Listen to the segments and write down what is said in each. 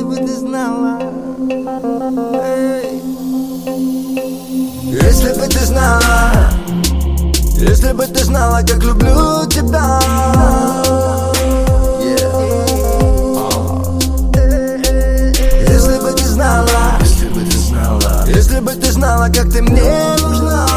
бы ты знала, эй. Если бы ты знала, если бы ты знала, как люблю тебя. Если бы ты знала, если бы ты знала, если бы ты знала, как ты мне нужна.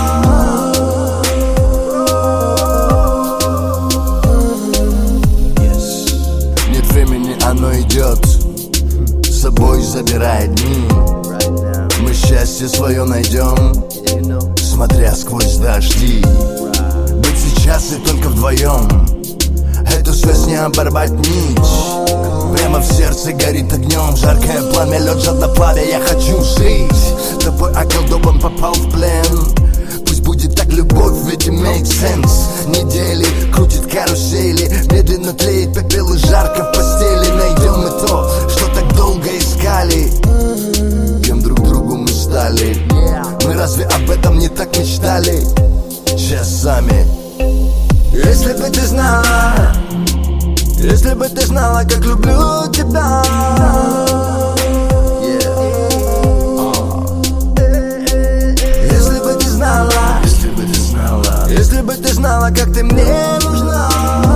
Нет времени, оно идет, с собой забирает дни. Мы счастье свое найдем, смотря сквозь дожди. Быть сейчас и только вдвоем, эту связь не оборвать нить. Прямо в сердце горит огнем жаркое пламя, лед жадно плавя. Я хочу жить, тобой околдован, попал в плен. Пусть будет так любовь, ведь it makes sense. Недели крутит карусели, медленно тлеет пепел и жарко в постели. Найдем мы то, что так долго искали, кем друг другу мы стали. Мы разве об этом не так мечтали часами? Если бы ты знала, если бы ты знала, как люблю тебя. Если бы ты знала, если бы ты знала, если бы ты знала, как ты мне нужна.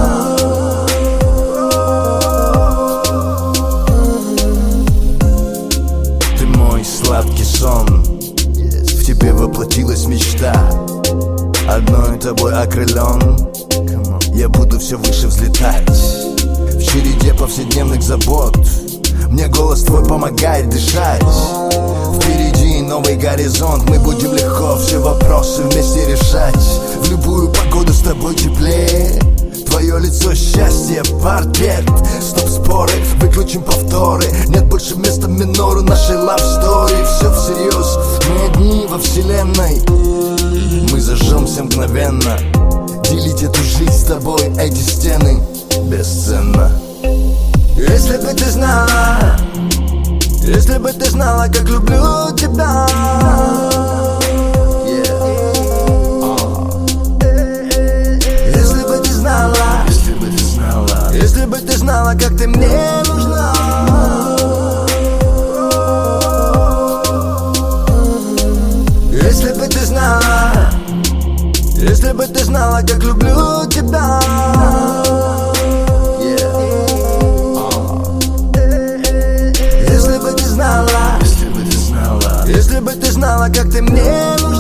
Ты мой сладкий сон, в тебе воплотилась мечта. Одной тобой окрылен, я буду все выше взлетать. В череде повседневных забот мне голос твой помогает дышать. Впереди новый горизонт, мы будем легко все вопросы вместе решать. В любую погоду с тобой теплее, твое лицо счастье, портрет. Стоп споры, выключим повторы, нет больше места минору нашей love story. Все всерьез, мы одни во вселенной, мы зажжемся мгновенно. Делить эту жизнь с тобой, эти стены бесценно. Если бы ты знала, если бы ты знала, как люблю тебя. Если бы ты знала, если бы ты знала, если бы ты знала, как ты мне нужна. Если бы ты знала, если бы ты знала, как люблю тебя. Если бы ты знала, если бы ты знала, если бы ты знала, как ты мне нужна.